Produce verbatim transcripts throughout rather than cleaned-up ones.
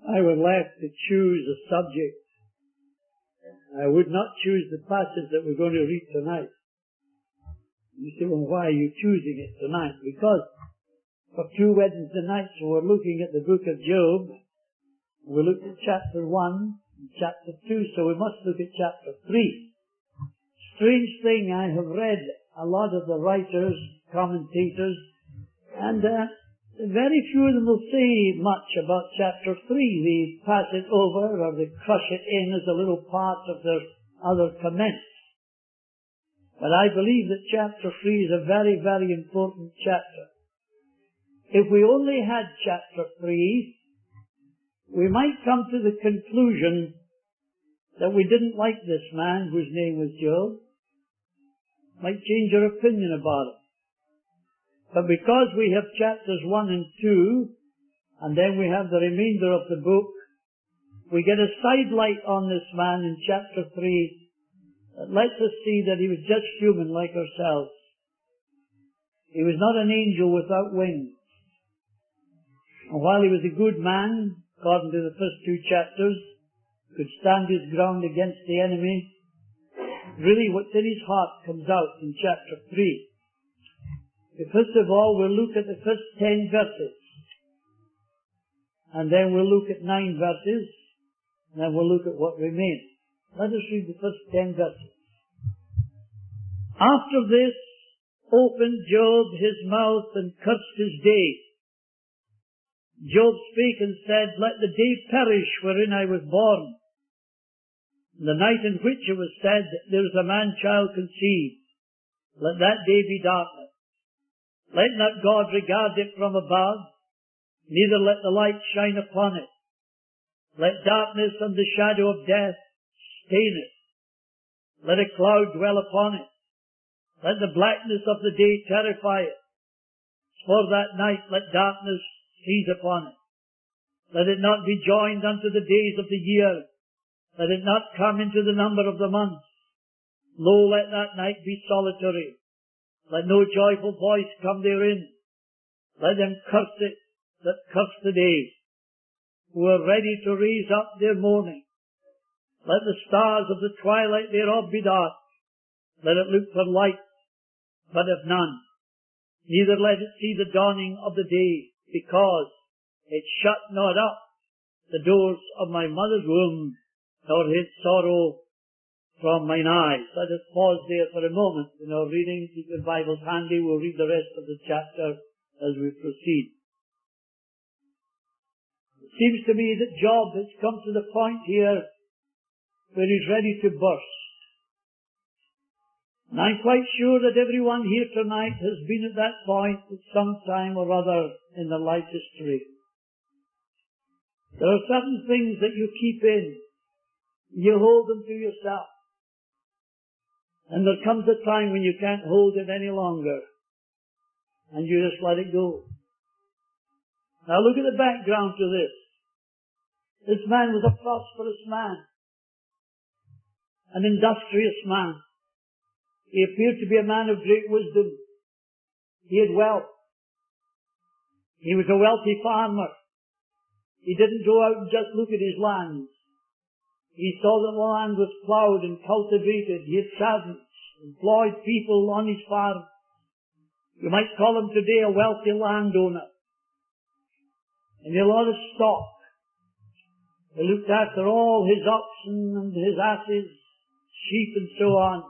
I were left to choose a subject, I would not choose the passage that we're going to read tonight. You say, well, why are you choosing it tonight? Because for two Wednesday nights we're looking at the book of Job. We looked at chapter one and chapter two, so we must look at chapter three. Strange thing, I have read a lot of the writers, commentators, and uh, very few of them will say much about chapter three. They pass it over or they crush it in as a little part of their other comments. But I believe that chapter three is a very, very important chapter. If we only had chapter three, we might come to the conclusion that we didn't like this man whose name was Job. Might change our opinion about it. But because we have chapters one and two, and then we have the remainder of the book, we get a sidelight on this man in chapter three that lets us see that he was just human like ourselves. He was not an angel without wings. And while he was a good man, according to the first two chapters, could stand his ground against the enemy, really what's in his heart comes out in chapter three. First of all, we'll look at the first ten verses. And then we'll look at nine verses. And then we'll look at what remains. Let us read the first ten verses. After this, opened Job his mouth and cursed his days. Job spake and said, let the day perish wherein I was born. The night in which it was said, there is a man-child conceived. Let that day be darkness. Let not God regard it from above, neither let the light shine upon it. Let darkness and the shadow of death stain it. Let a cloud dwell upon it. Let the blackness of the day terrify it. For that night let darkness seize upon it. Let it not be joined unto the days of the year. Let it not come into the number of the months. Lo, let that night be solitary. Let no joyful voice come therein. Let them curse it that curse the day, who are ready to raise up their mourning. Let the stars of the twilight thereof be dark. Let it look for light, but of none. Neither let it see the dawning of the day, because it shut not up the doors of my mother's womb, nor hid sorrow from mine eyes. Let us pause there for a moment in our reading. Keep your Bibles handy. We'll read the rest of the chapter as we proceed. It seems to me that Job has come to the point here where he's ready to burst. And I'm quite sure that everyone here tonight has been at that point at some time or other in their life history. There are certain things that you keep in. You hold them to yourself. And there comes a time when you can't hold it any longer. And you just let it go. Now look at the background to this. This man was a prosperous man. An industrious man. He appeared to be a man of great wisdom. He had wealth. He was a wealthy farmer. He didn't go out and just look at his lands. He saw that the land was ploughed and cultivated. He had servants, employed people on his farm. You might call him today a wealthy landowner. And he had a lot of stock. He looked after all his oxen and his asses, sheep and so on.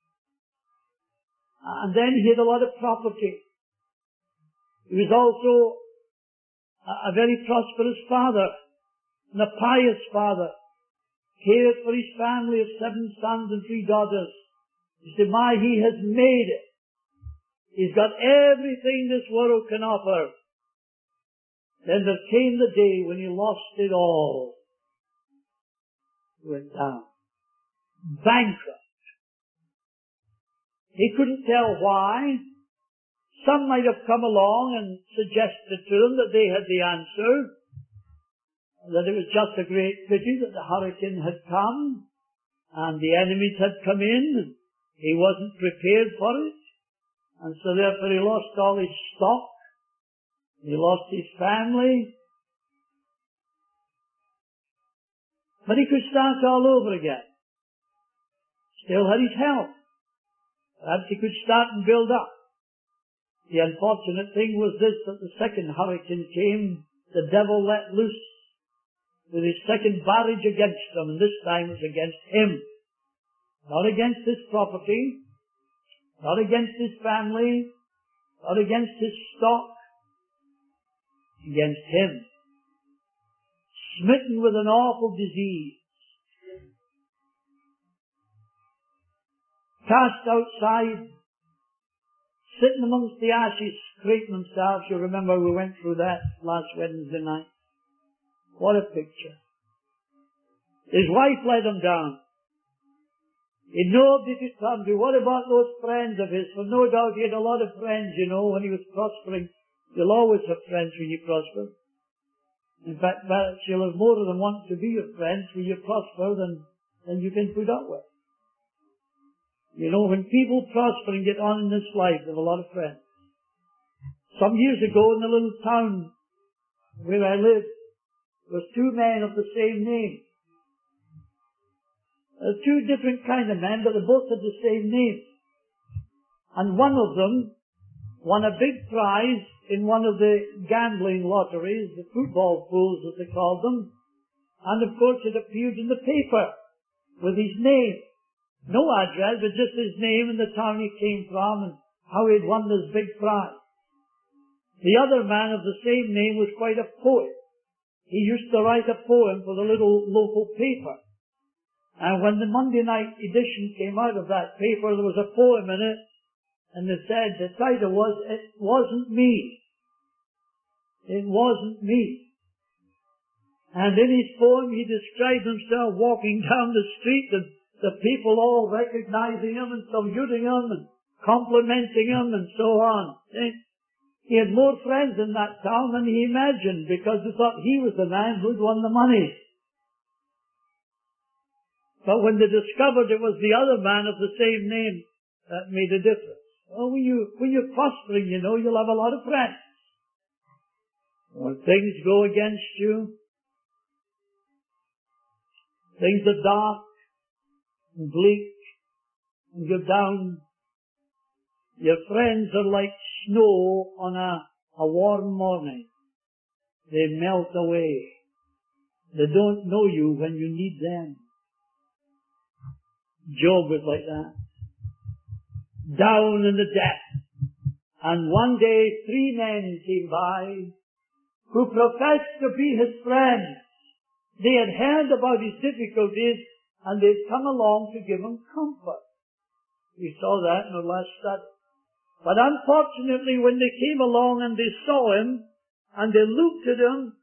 And then he had a lot of property. He was also a very prosperous father and a pious father. Cared for his family of seven sons and three daughters. You say, my, he has made it. He's got everything this world can offer. Then there came the day when he lost it all. He went down. Bankrupt. He couldn't tell why. Some might have come along and suggested to him that they had the answer. That it was just a great pity that the hurricane had come and the enemies had come in and he wasn't prepared for it, and so therefore he lost all his stock, he lost his family. But he could start all over again. Still had his health. Perhaps he could start and build up. The unfortunate thing was this, that the second hurricane came, the devil let loose with his second barrage against him, and this time it was against him. Not against his property, not against his family, not against his stock, against him. Smitten with an awful disease. Cast outside, sitting amongst the ashes, scraping themselves. You remember we went through that last Wednesday night. What a picture. His wife let him down. He had nobody to turn to. What about those friends of his? For no doubt he had a lot of friends, you know, when he was prospering. You'll always have friends when you prosper. In fact, perhaps you'll have more than one to be your friends when you prosper than, than you can put up with. You know, when people prosper and get on in this life, they have a lot of friends. Some years ago in the little town where I lived, there was two men of the same name. Uh, two different kind of men, but they both had the same name. And one of them won a big prize in one of the gambling lotteries, the football pools as they called them. And of course it appeared in the paper with his name. No address, but just his name and the town he came from and how he had won this big prize. The other man of the same name was quite a poet. He used to write a poem for the little local paper. And when the Monday night edition came out of that paper, there was a poem in it, and it said, the title was, It Wasn't Me. It wasn't me. And in his poem he described himself walking down the street and the people all recognizing him and saluting him and complimenting him and so on. He had more friends in that town than he imagined because they thought he was the man who'd won the money. But when they discovered it was the other man of the same name, that made a difference. Well, when, you, when you're prospering, you know, you'll have a lot of friends. When things go against you, things are dark, and bleak, and go down. Your friends are like snow on a, a warm morning. They melt away. They don't know you when you need them. Job was like that. Down in the depths. And one day three men came by who professed to be his friends. They had heard about his difficulties and they'd come along to give him comfort. We saw that in the last study. But unfortunately, when they came along and they saw him, and they looked at him,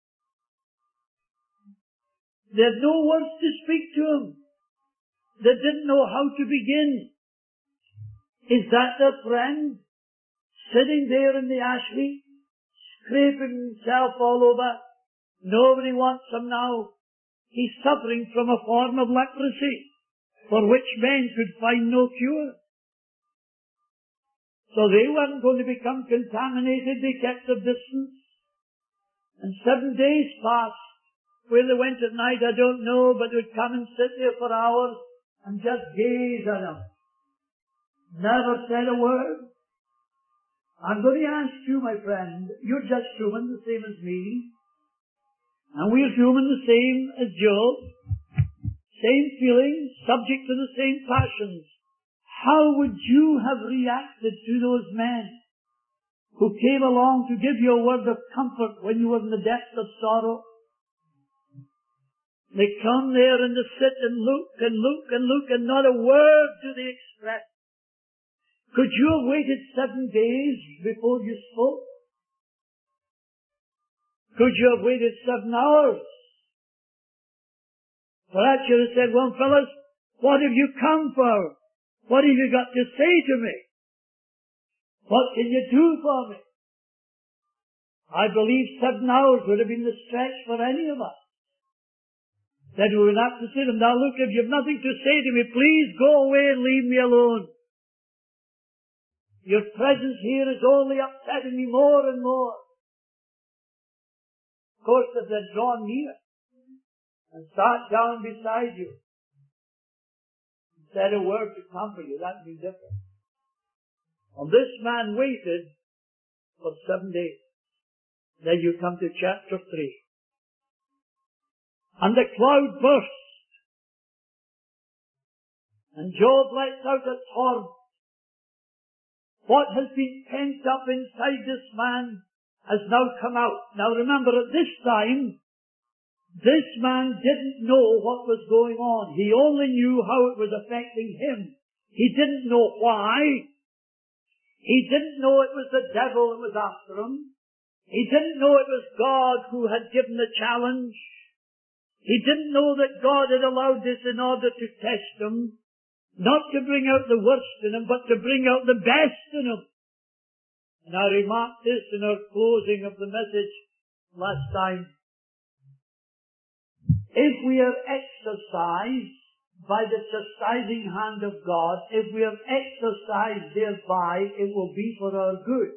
they had no words to speak to him. They didn't know how to begin. Is that their friend? Sitting there in the ash heap, scraping himself all over. Nobody wants him now. He's suffering from a form of leprosy, for which men could find no cure. So they weren't going to become contaminated. They kept their distance. And seven days passed. Where they went at night, I don't know, but would come and sit there for hours and just gaze at him. Never said a word. I'm going to ask you, my friend, you're just human, the same as me. And we're human the same as Job. Same feelings, subject to the same passions. How would you have reacted to those men who came along to give you a word of comfort when you were in the depths of sorrow? They come there and they sit and look and look and look and not a word do they express. Could you have waited seven days before you spoke? Could you have waited seven hours? Perhaps you'd have said, well, fellas, what have you come for? What have you got to say to me? What can you do for me? I believe seven hours would have been the stretch for any of us. That we would have to say to them, now look, if you have nothing to say to me, please go away and leave me alone. Your presence here is only upsetting me more and more. Of course, if they'd drawn near and sat down beside you and said a word to comfort you, that would be different. And this man waited for seven days. Then you come to chapter three. And the cloud burst. And Job lets out a torrent. What has been pent up inside this man has now come out. Now remember, at this time, this man didn't know what was going on. He only knew how it was affecting him. He didn't know why. He didn't know it was the devil that was after him. He didn't know it was God who had given the challenge. He didn't know that God had allowed this in order to test him. Not to bring out the worst in him, but to bring out the best in him. And I remarked this in our closing of the message last time. If we are exercised by the chastising hand of God, if we are exercised thereby, it will be for our good.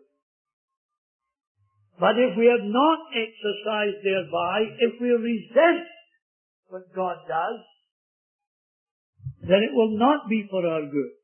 But if we are not exercised thereby, if we resent what God does, then it will not be for our good.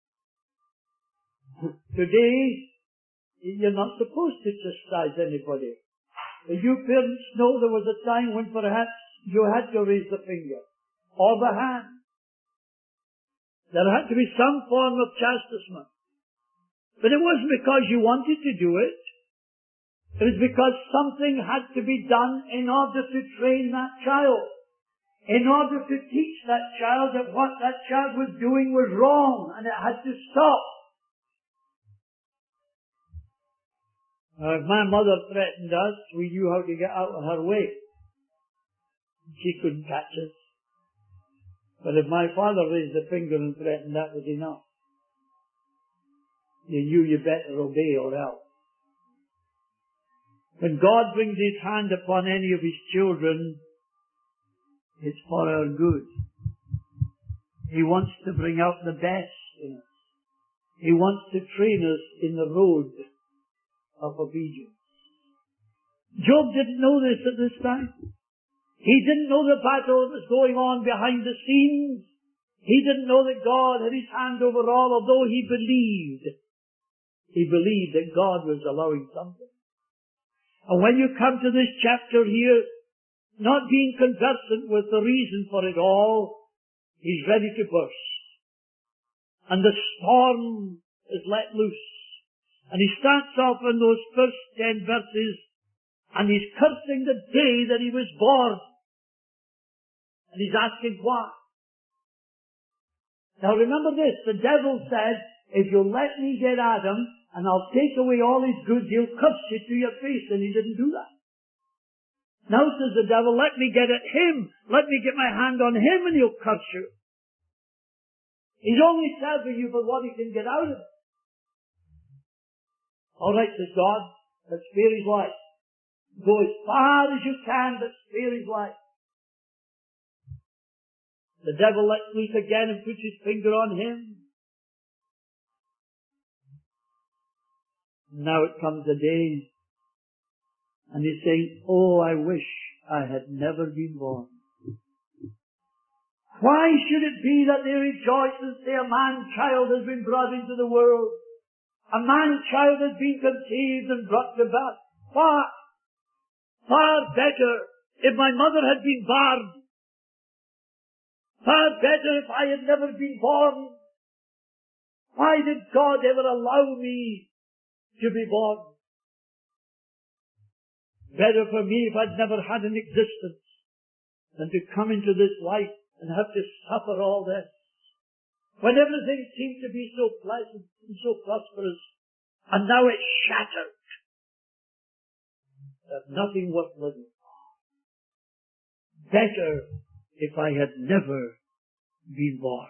Today, you're not supposed to chastise anybody. You parents know there was a time when perhaps you had to raise the finger or the hand. There had to be some form of chastisement. But it wasn't because you wanted to do it. It was because something had to be done in order to train that child. In order to teach that child that what that child was doing was wrong and it had to stop. Now, if my mother threatened us, we knew how to get out of her way. She couldn't catch us. But if my father raised a finger and threatened, that was enough. You knew you better obey or else. When God brings His hand upon any of His children, it's for our good. He wants to bring out the best in us. He wants to train us in the road of obedience. Job didn't know this at this time. He didn't know the battle that was going on behind the scenes. He didn't know that God had His hand over all, although he believed. He believed that God was allowing something. And when you come to this chapter here, not being conversant with the reason for it all, he's ready to burst. And the storm is let loose. And he starts off in those first ten verses, and he's cursing the day that he was born. And he's asking why. Now remember this, the devil said, if you'll let me get Adam, and I'll take away all his goods, he'll curse you to your face, and he didn't do that. Now says the devil, let me get at him, let me get my hand on him, and he'll curse you. He's only serving you for what he can get out of it. All right, says God, but spare his life. Go as far as you can, but spare his life. The devil lets loose again and puts his finger on him. Now it comes a day, and he's saying, oh, I wish I had never been born. Why should it be that they rejoice and say a man-child has been brought into the world? A man-child has been conceived and brought to birth. Far, far better if my mother had been barred. Far better if I had never been born. Why did God ever allow me to be born? Better for me if I'd never had an existence than to come into this life and have to suffer all this. When everything seemed to be so pleasant and so prosperous, and now it's shattered. There's nothing worth living for. Better if I had never been born.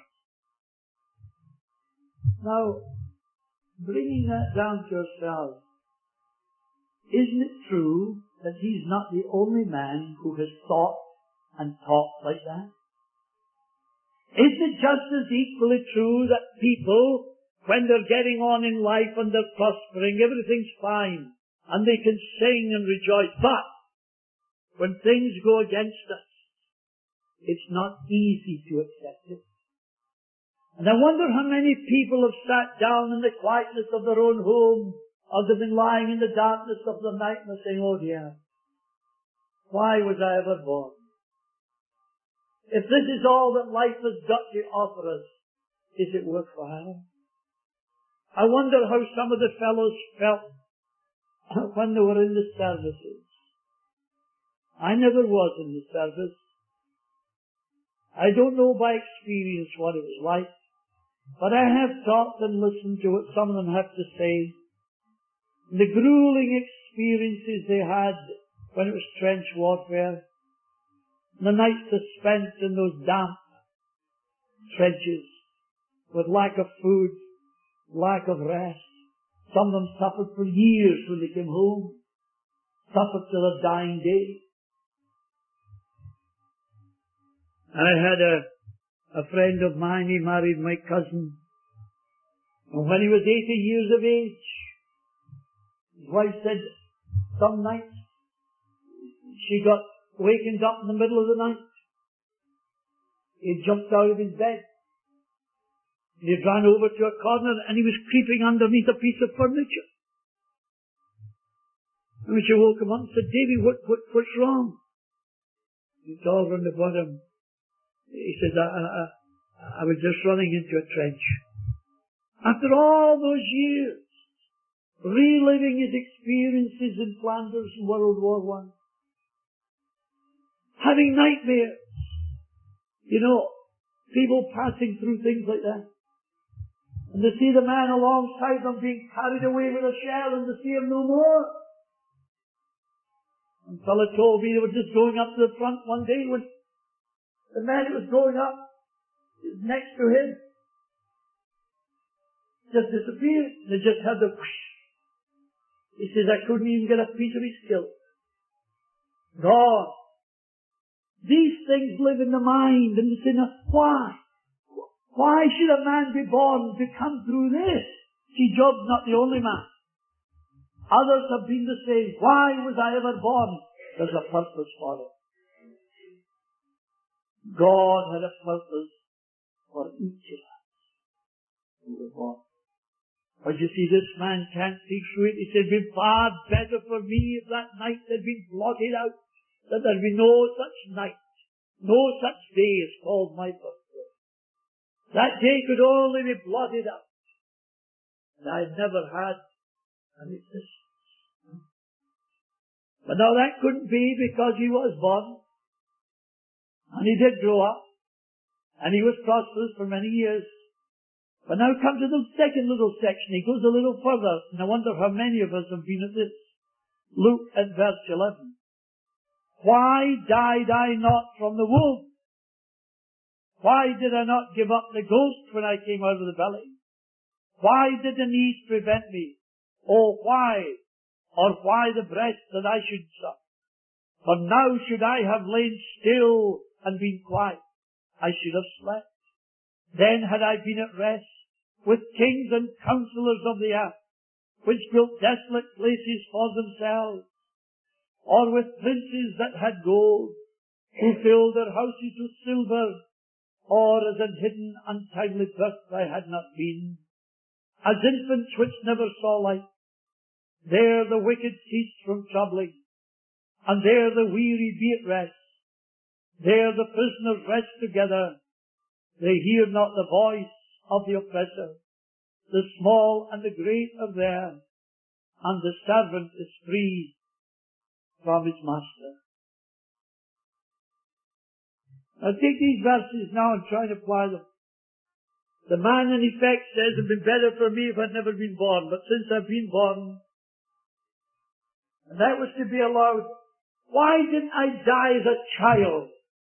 Now, bringing that down to ourselves, isn't it true that he's not the only man who has thought and talked like that? Isn't it just as equally true that people, when they're getting on in life and they're prospering, everything's fine, and they can sing and rejoice, but when things go against us, it's not easy to accept it. And I wonder how many people have sat down in the quietness of their own home, or they've been lying in the darkness of the night and they're saying, oh dear, why was I ever born? If this is all that life has got to offer us, is it worthwhile? I wonder how some of the fellows felt when they were in the services. I never was in the service. I don't know by experience what it was like, but I have talked and listened to what some of them have to say. The grueling experiences they had when it was trench warfare, the nights they spent in those damp trenches with lack of food, lack of rest. Some of them suffered for years when they came home, suffered till their dying day. I had a, a friend of mine, he married my cousin, and when he was eighty years of age, his wife said some nights she got wakened up in the middle of the night. He jumped out of his bed. He ran over to a corner and he was creeping underneath a piece of furniture. And when she woke him up and said, Davy, what, what, what's wrong? He saw her on the bottom. He said, I, I, I was just running into a trench. After all those years, reliving his experiences in Flanders in World War One, having nightmares, you know, people passing through things like that. And they see the man alongside them being carried away with a shell and they see him no more. And a fellow told me they were just going up to the front one day when the man who was going up is next to him. Just disappeared. They just had the whoosh. He says, I couldn't even get a piece of his kilt. God. These things live in the mind and they say, now, why? Why should a man be born to come through this? See, Job's not the only man. Others have been the same. Why was I ever born? There's a purpose for it. God had a purpose for each of us who were born. But you see, this man can't see through it. He said, it would be far better for me if that night had been blotted out, that there'd be no such night, no such day as called my birthday. That day could only be blotted out. And I never had an existence. But now that couldn't be because he was born. And he did grow up. And he was prosperous for many years. But now come to the second little section. He goes a little further. And I wonder how many of us have been at this. Look at verse eleven. Why died I not from the womb? Why did I not give up the ghost when I came out of the belly? Why did the knees prevent me? Oh, why? Or why the breast that I should suck? For now should I have lain still and been quiet, I should have slept. Then had I been at rest with kings and counselors of the earth, which built desolate places for themselves, or with princes that had gold, who filled their houses with silver, or as an hidden, untimely birth I had not been. As infants which never saw light, there the wicked ceased from troubling, and there the weary be at rest. There the prisoners rest together. They hear not the voice of the oppressor. The small and the great are there, and the servant is free from his master. Now take these verses now and try and apply them. The man in effect says, it would be better for me if I'd never been born, but since I've been born, and that was to be allowed, why didn't I die as a child?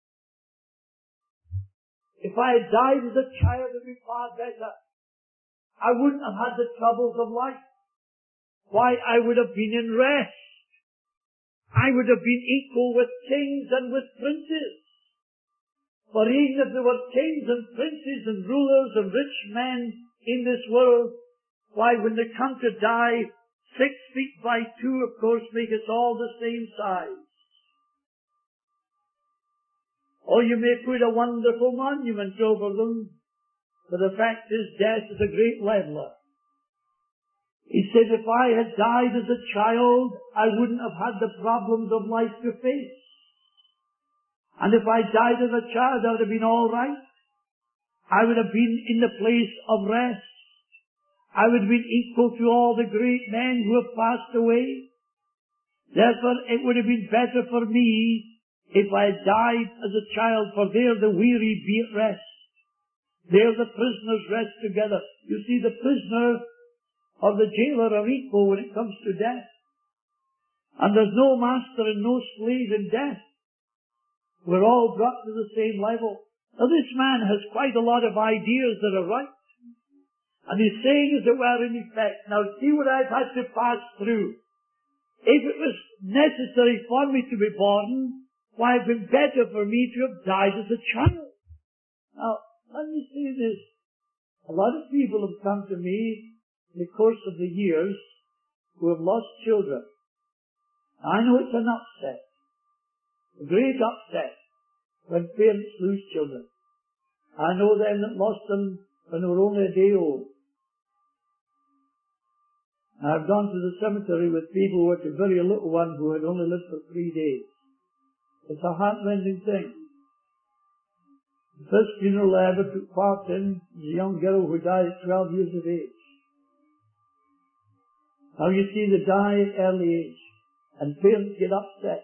If I had died as a child, it would be far better. I wouldn't have had the troubles of life. Why, I would have been in rest. I would have been equal with kings and with princes. For even if there were kings and princes and rulers and rich men in this world, why, when they come to die, six feet by two, of course, make us all the same size. Or you may put a wonderful monument over them. But the fact is, death is a great leveler. He said, if I had died as a child, I wouldn't have had the problems of life to face. And if I died as a child, I would have been all right. I would have been in the place of rest. I would have been equal to all the great men who have passed away. Therefore, it would have been better for me if I had died as a child, for there the weary be at rest. There the prisoners rest together. You see, the prisoner or the jailer are equal when it comes to death. And there's no master and no slave in death. We're all brought to the same level. Now this man has quite a lot of ideas that are right. And he's saying, as it were, in effect, now see what I've had to pass through. If it was necessary for me to be born, why, it would have been better for me to have died as a child. Now, let me say this. A lot of people have come to me in the course of the years who have lost children. I know it's an upset, a great upset, when parents lose children. I know them that lost them when they were only a day old. I've gone to the cemetery with people who were to bury a little one who had only lived for three days. It's a heart-rending thing. The first funeral I ever took part in was a young girl who died at twelve years of age. Now you see, they die at early age, and parents get upset.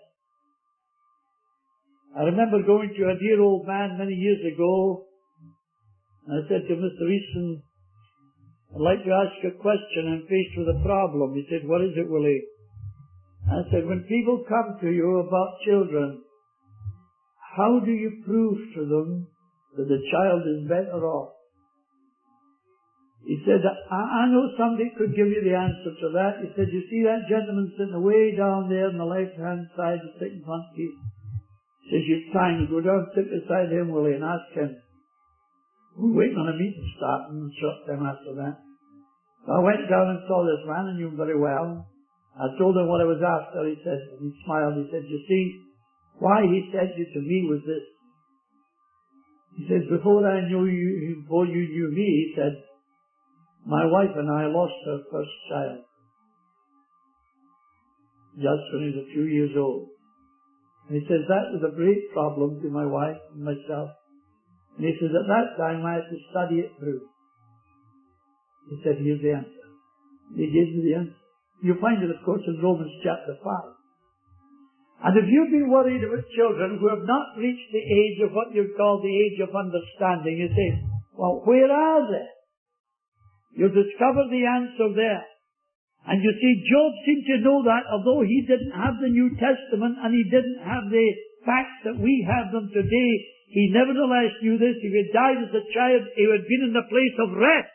I remember going to a dear old man many years ago, and I said to Mister Easton, I'd like to ask a question. I'm faced with a problem. He said, what is it, Willie? I said, when people come to you about children, how do you prove to them that the child is better off? He said, I, I know somebody could give you the answer to that. He said, you see that gentleman sitting way down there on the left-hand side, the second front seat? He says, you've time to go down and sit beside him, Willie, and ask him. We're waiting on a meeting starting a short time after that. So I went down and saw this man, I knew him very well. I told him what I was after. He said, and he smiled. He said, you see, why he sent you to me was this. He said, before I knew you, before you knew me, he said, my wife and I lost her first child. Just when he was a few years old. And he says, that was a great problem to my wife and myself. And he says, at that time I had to study it through. He said, here's the answer. He gave me the answer. You find it, of course, in Romans chapter five. And if you've been worried about children who have not reached the age of what you call the age of understanding, you say, well, where are they? You'll discover the answer there. And you see, Job seemed to know that, although he didn't have the New Testament and he didn't have the facts that we have them today, he nevertheless knew this. If he had died as a child, he would have been in the place of rest.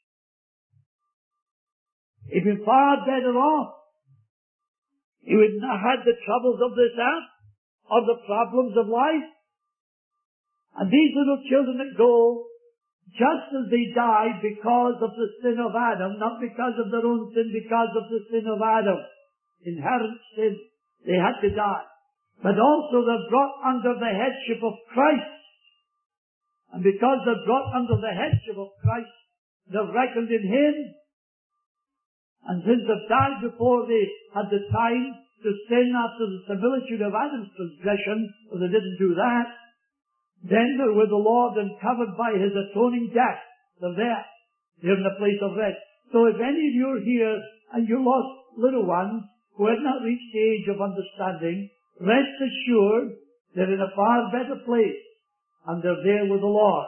He'd been far better off. He would not have had the troubles of this earth or the problems of life. And these little children that go, just as they died because of the sin of Adam, not because of their own sin, because of the sin of Adam, inherent sin, they had to die. But also they're brought under the headship of Christ. And because they're brought under the headship of Christ, they're reckoned in Him. And since they've died before they had the time to sin after the similitude of Adam's transgression, or they didn't do that, then they're with the Lord and covered by His atoning death. They're there. They're in the place of rest. So if any of you are here and you lost little ones who had not reached the age of understanding, rest assured they're in a far better place and they're there with the Lord.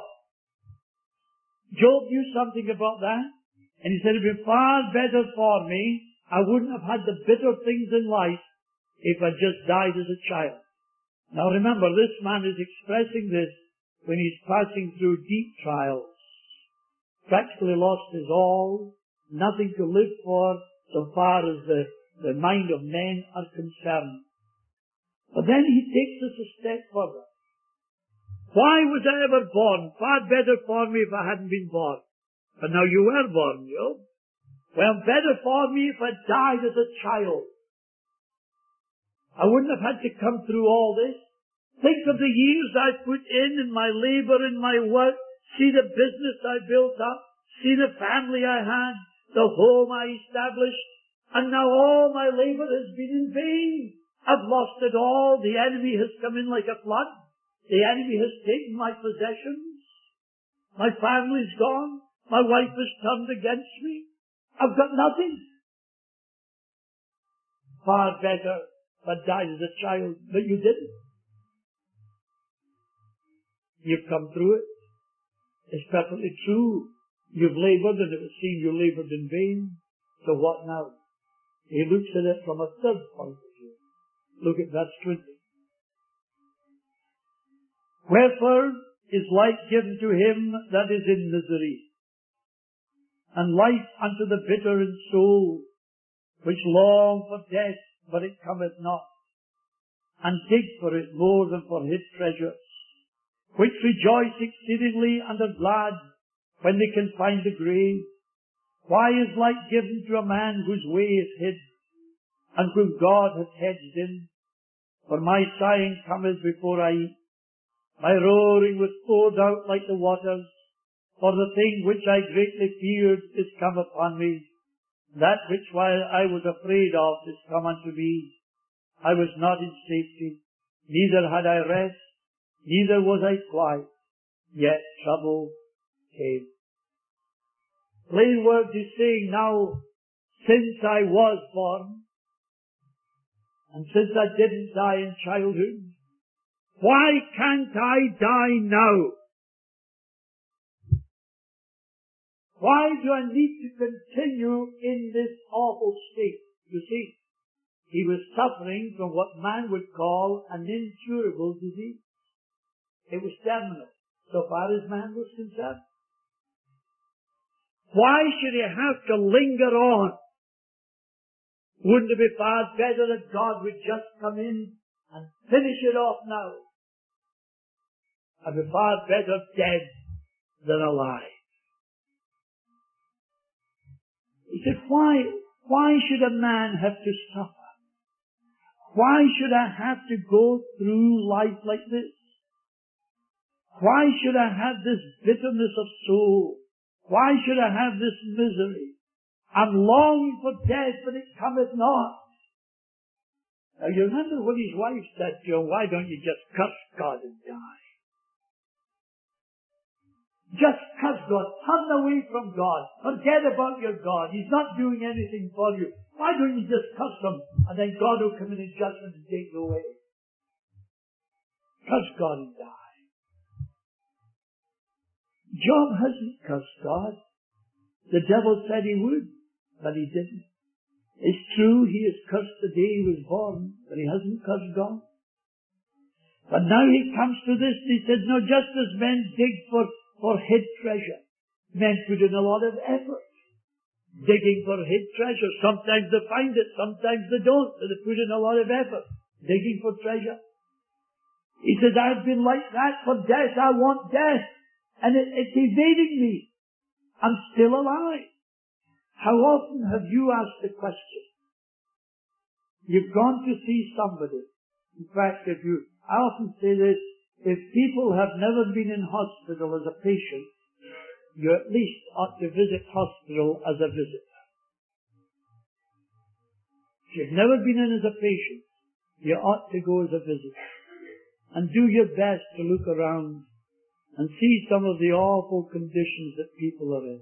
Job knew something about that. And he said, it would be far better for me. I wouldn't have had the bitter things in life if I just died as a child. Now remember, this man is expressing this when he's passing through deep trials. Practically lost his all, nothing to live for so far as the, the mind of men are concerned. But then he takes us a step further. Why was I ever born? Far better for me if I hadn't been born. But now you were born, Job. Well, better for me if I died as a child. I wouldn't have had to come through all this. Think of the years I put in, in my labour, in my work. See the business I built up. See the family I had. The home I established. And now all my labour has been in vain. I've lost it all. The enemy has come in like a flood. The enemy has taken my possessions. My family's gone. My wife has turned against me. I've got nothing. Far better if I died as a child, but you didn't. You've come through it. It's perfectly true. You've laboured and it was seen you laboured in vain. So what now? He looks at it from a third point of view. Look at verse twenty. Wherefore is light given to him that is in misery, and life unto the bitter in soul, which long for death, but it cometh not, and dig for it more than for hid treasures, which rejoice exceedingly and are glad when they can find the grave. Why is light given to a man whose way is hid, and whom God hath hedged in? For my sighing cometh before I eat. My roaring was poured out like the waters, for the thing which I greatly feared is come upon me. That which while I was afraid of is come unto me. I was not in safety, neither had I rest, neither was I quiet, yet trouble came. Plain words is saying now, since I was born, and since I didn't die in childhood, why can't I die now? Why do I need to continue in this awful state? You see, he was suffering from what man would call an incurable disease. It was terminal, so far as man was concerned. Why should he have to linger on? Wouldn't it be far better that God would just come in and finish it off now? I'd be far better dead than alive. He said, why, why should a man have to suffer? Why should I have to go through life like this? Why should I have this bitterness of soul? Why should I have this misery? I'm longing for death, but it cometh not. Now you remember what his wife said to him, why don't you just curse God and die? Just curse God. Turn away from God. Forget about your God. He's not doing anything for you. Why don't you just curse him, and then God will come in in judgment and take you away? Curse God and die. Job hasn't cursed God. The devil said he would, but he didn't. It's true he has cursed the day he was born, but he hasn't cursed God. But now he comes to this, and he says, no, just as men dig for, for hid treasure, men put in a lot of effort digging for hid treasure. Sometimes they find it, sometimes they don't, but they put in a lot of effort digging for treasure. He says, I've been like that for death. I want death. And it, it's evading me. I'm still alive. How often have you asked the question? You've gone to see somebody. In fact, if you, I often say this, if people have never been in hospital as a patient, you at least ought to visit hospital as a visitor. If you've never been in as a patient, you ought to go as a visitor. And do your best to look around and see some of the awful conditions that people are in.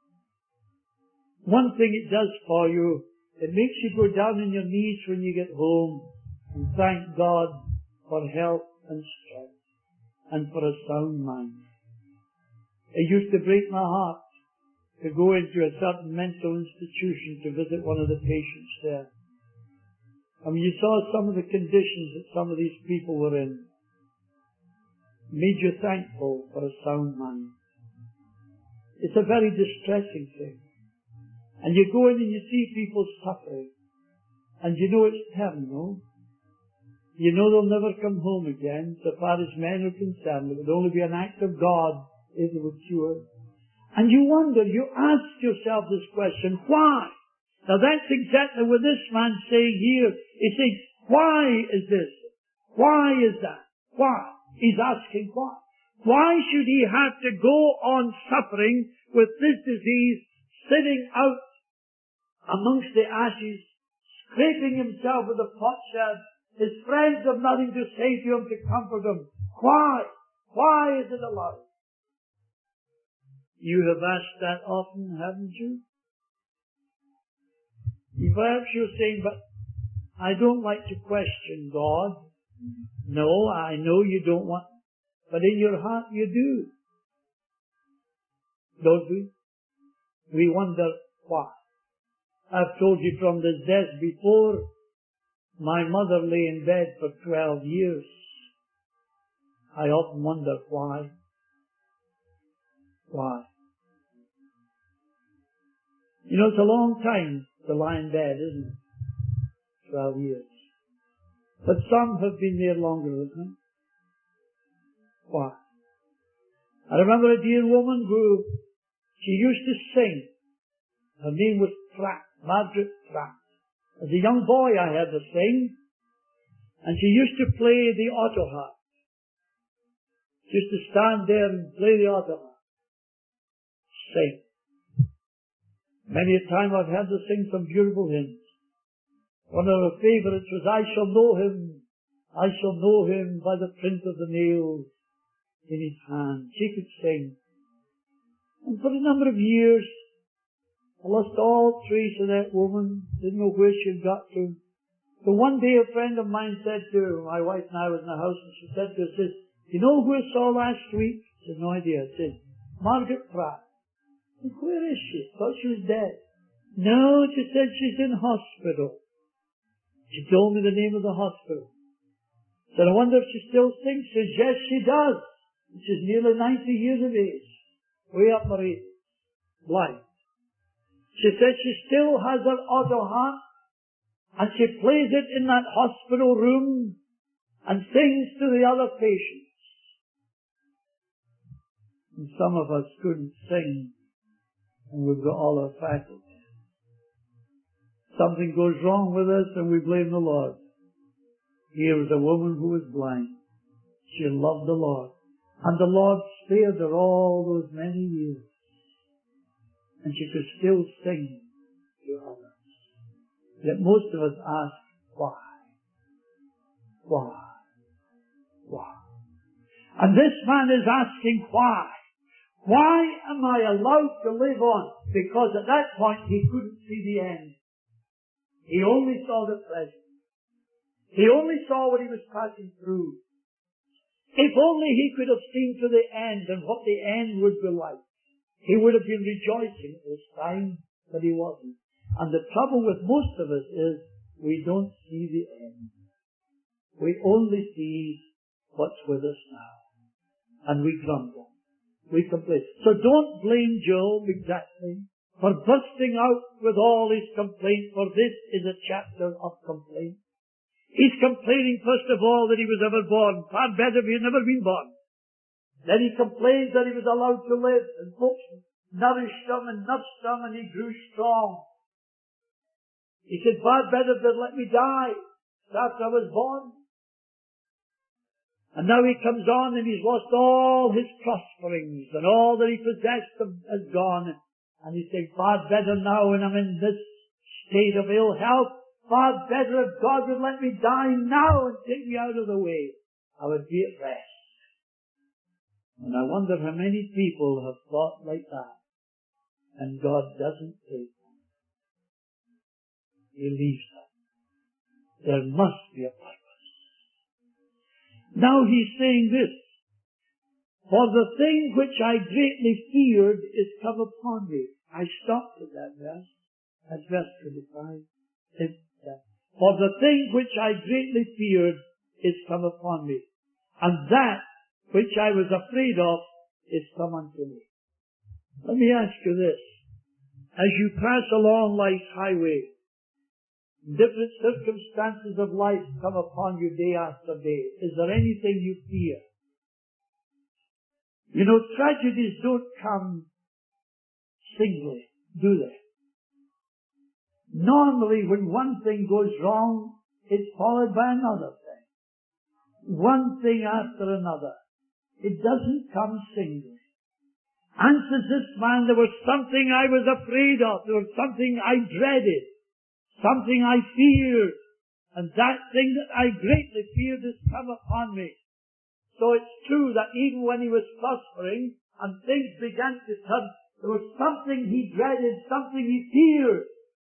One thing it does for you, it makes you go down on your knees when you get home and thank God for health and strength and for a sound mind. It used to break my heart to go into a certain mental institution to visit one of the patients there. I mean, you saw some of the conditions that some of these people were in. Made you thankful for a sound mind. It's a very distressing thing. And you go in and you see people suffering. And you know it's terminal. You know they'll never come home again. So far as men are concerned, it would only be an act of God if they were cured. And you wonder, you ask yourself this question, why? Now that's exactly what this man's saying here. He's saying, why is this? Why is that? Why? He's asking why. Why should he have to go on suffering with this disease, sitting out amongst the ashes, scraping himself with a potsherd? His friends have nothing to say to him to comfort him. Why? Why is it allowed? You have asked that often, haven't you? Perhaps you're saying, but I don't like to question God. No, I know you don't want, but in your heart you do. Don't we? We wonder why. I've told you from this death before, my mother lay in bed for twelve years. I often wonder why. Why? You know, it's a long time to lie in bed, isn't it? Twelve years. But some have been there longer than me. Why? I remember a dear woman who, she used to sing. Her name was Pratt, Margaret Pratt. As a young boy I heard her sing, and she used to play the autoharp. She used to stand there and play the autoharp. Sing. Many a time I've heard her sing some beautiful hymns. One of her favourites was, I shall know him, I shall know him by the print of the nails in his hand. She could sing. And for a number of years, I lost all trace of that woman, didn't know where she had got to. So one day a friend of mine said to her, my wife and I was in the house, and she said to her, says, you know who I saw last week? She said, no idea. I said, Margaret Pratt. I said, where is she? Thought she was dead. No, she said, she's in hospital. She told me the name of the hospital. I said, I wonder if she still sings. She says, yes, she does. She's nearly ninety years of age. Way up Marie. Blind. She says she still has her autoharp, and she plays it in that hospital room and sings to the other patients. And some of us couldn't sing, and we've got all our faculties. Something goes wrong with us and we blame the Lord. Here was a woman who was blind. She loved the Lord. And the Lord spared her all those many years. And she could still sing to others. Yet most of us ask, why? Why? Why? And this man is asking why. Why am I allowed to live on? Because at that point he couldn't see the end. He only saw the present. He only saw what he was passing through. If only he could have seen to the end and what the end would be like, he would have been rejoicing at this time, but he wasn't. And the trouble with most of us is we don't see the end. We only see what's with us now. And we grumble. We complain. So don't blame Job exactly for bursting out with all his complaints, for this is a chapter of complaint. He's complaining first of all that he was ever born. Far better if he had never been born. Then he complains that he was allowed to live, and folks nourished him and nursed him, and he grew strong. He said, far better than let me die after I was born. And now he comes on and he's lost all his prosperings, and all that he possessed has gone. And he said, far better now when I'm in this state of ill health, far better if God would let me die now and take me out of the way. I would be at rest. And I wonder how many people have thought like that, and God doesn't take them. He leaves them. There must be a purpose. Now he's saying this, for the thing which I greatly feared is come upon me. I stopped at that verse. That's verse twenty-five. For the thing which I greatly feared is come upon me, and that which I was afraid of is come unto me. Let me ask you this. As you pass along life's highway, different circumstances of life come upon you day after day. Is there anything you fear? You know, tragedies don't come singly, do they? Normally, when one thing goes wrong, it's followed by another thing. one thing after another. It doesn't come singly. Answers this man, there was something I was afraid of. There was something I dreaded. Something I feared. And that thing that I greatly feared has come upon me. So it's true that even when he was prospering and things began to turn, there was something he dreaded, something he feared.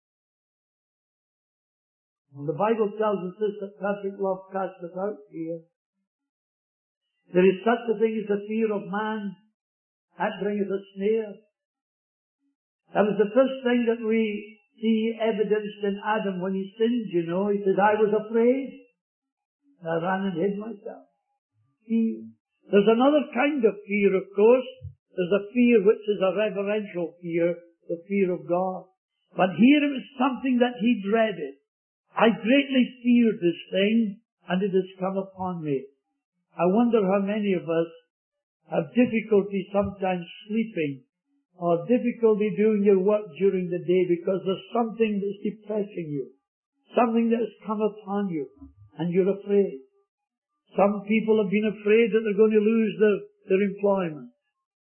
And the Bible tells us this, that perfect love casteth out fear. There is such a thing as the fear of man. That bringeth a snare. That was the first thing that we see evidenced in Adam when he sinned, you know. He says, I was afraid. And I ran and hid myself. Fear. There's another kind of fear, of course. There's a fear which is a reverential fear, the fear of God. But here it was something that he dreaded. I greatly feared this thing, and it has come upon me. I wonder how many of us have difficulty sometimes sleeping, or difficulty doing your work during the day because there's something that's depressing you, something that has come upon you, and you're afraid. Some people have been afraid that they're going to lose their, their employment.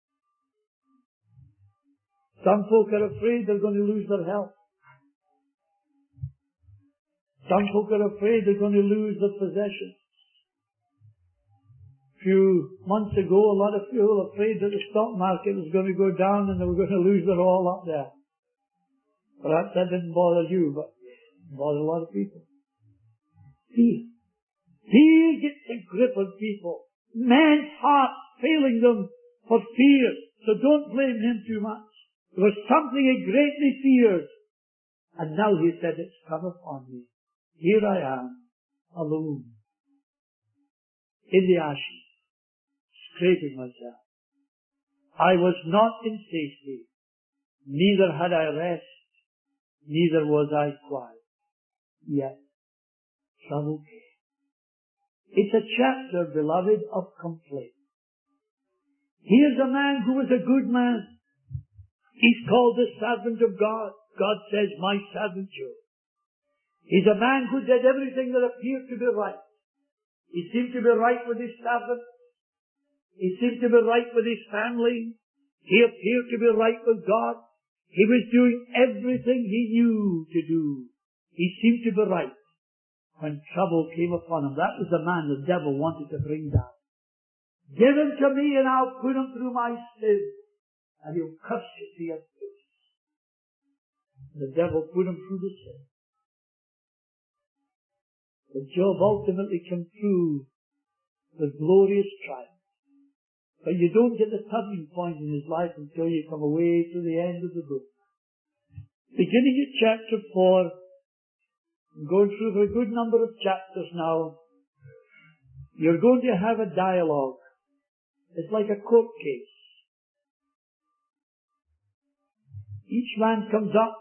Some folk are afraid they're going to lose their health. Some folk are afraid they're going to lose their possessions. A few months ago, a lot of people were afraid that the stock market was going to go down and they were going to lose their all up there. Perhaps that didn't bother you, but it bothered a lot of people. Fear. Fear gets a grip on people. Men's hearts failing them for fear. So don't blame him too much. There was something he greatly feared. And now he said, it's come upon me. Here I am, alone, in the ashes, scraping myself. I was not in safety, neither had I rest, neither was I quiet. Yet, trouble came. It's a chapter, beloved, of complaint. Here's a man who was a good man. He's called the servant of God. God says, my servant Job. He's a man who did everything that appeared to be right. He seemed to be right with his servant. He seemed to be right with his family. He appeared to be right with God. He was doing everything he knew to do. He seemed to be right. When trouble came upon him, that was the man the devil wanted to bring down. Give him to me and I'll put him through my sin. And he'll curse you to your face. The devil put him through the sin. But Job ultimately came through the glorious triumph. But you don't get the turning point in his life until you come away to the end of the book. Beginning at chapter four, I'm going through for a good number of chapters now, you're going to have a dialogue. It's like a court case. Each man comes up,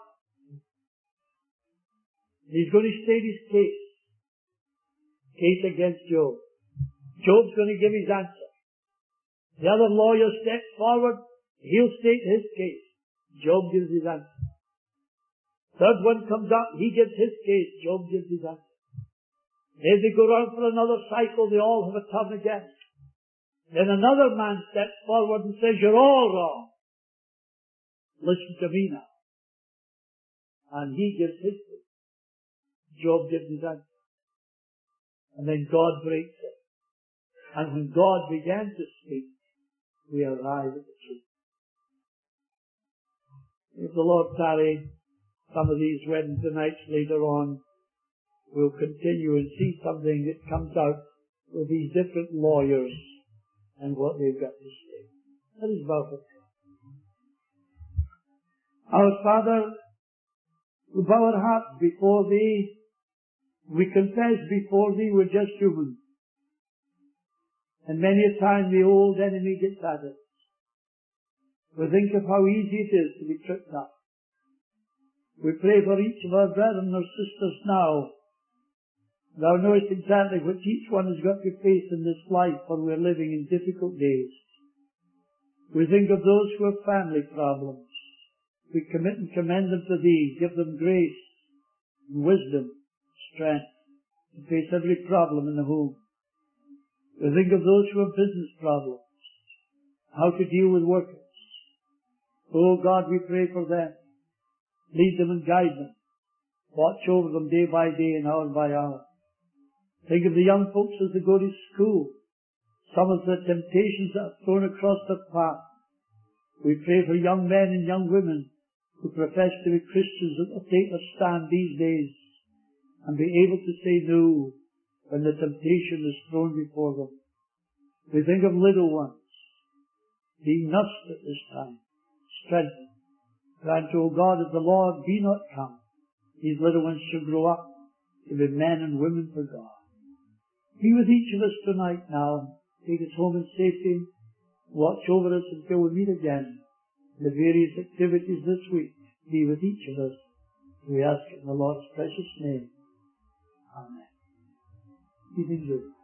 and he's going to state his case. Case against Job. Job's going to give his answer. The other lawyer steps forward, he'll state his case. Job gives his answer. Third one comes up, he gives his case, Job gives his answer. Then they go round for another cycle, they all have a turn again. Then another man steps forward and says, you're all wrong. Listen to me now. And he gives his case. Job gives his answer. And then God breaks it. And when God began to speak, we arrive at the truth. If the Lord tarry, some of these Wednesday nights later on, we'll continue and see something that comes out with these different lawyers and what they've got to say. That is about it. Our Father, we bow our hearts before Thee. We confess before Thee we're just human. And many a time the old enemy gets at us. We think of how easy it is to be tripped up. We pray for each of our brethren or sisters now. Thou knowest exactly what each one has got to face in this life, for we're living in difficult days. We think of those who have family problems. We commit and commend them to Thee. Give them grace, wisdom, strength to face every problem in the home. We think of those who have business problems, how to deal with workers. Oh God, we pray for them. Lead them and guide them. Watch over them day by day and hour by hour. Think of the young folks as they go to school. Some of the temptations that are thrown across their path. We pray for young men and young women who profess to be Christians that will take their stand these days and be able to say no when the temptation is thrown before them. We think of little ones being nursed at this time, strengthened. Grant, O God, if the Lord be not come, these little ones shall grow up to be men and women for God. Be with each of us tonight now. Take us home in safety. Watch over us until we meet again. The various activities this week. Be with each of us. We ask in the Lord's precious name. Amen. Be good.